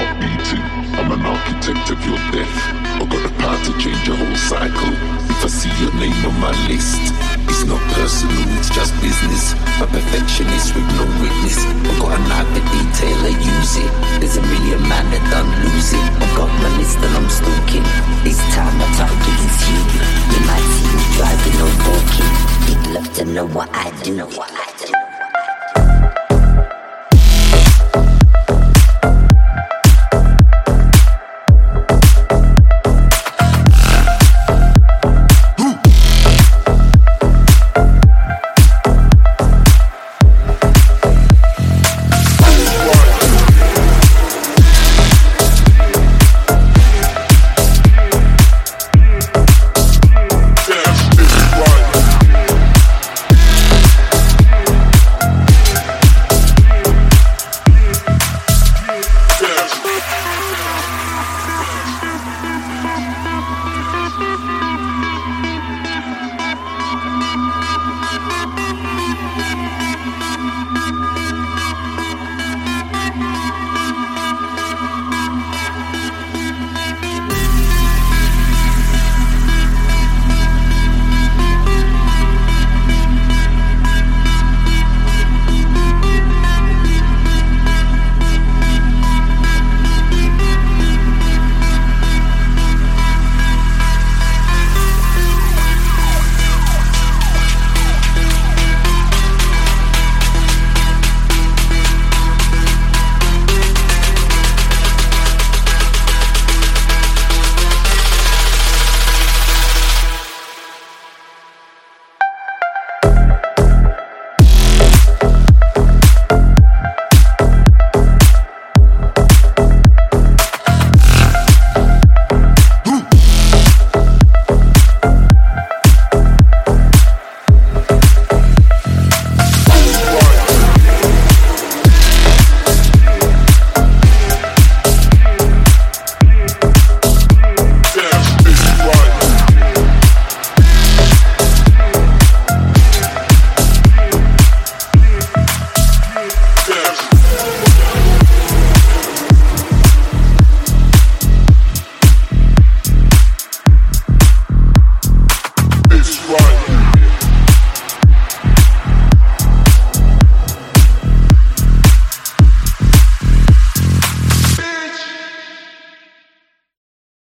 beating. I'm an architect of your death. I got the power to change your whole cycle. If I see your name on my list, it's not personal, it's just business. A perfectionist with no witness. I got an eye for detail, I use it. There's a million man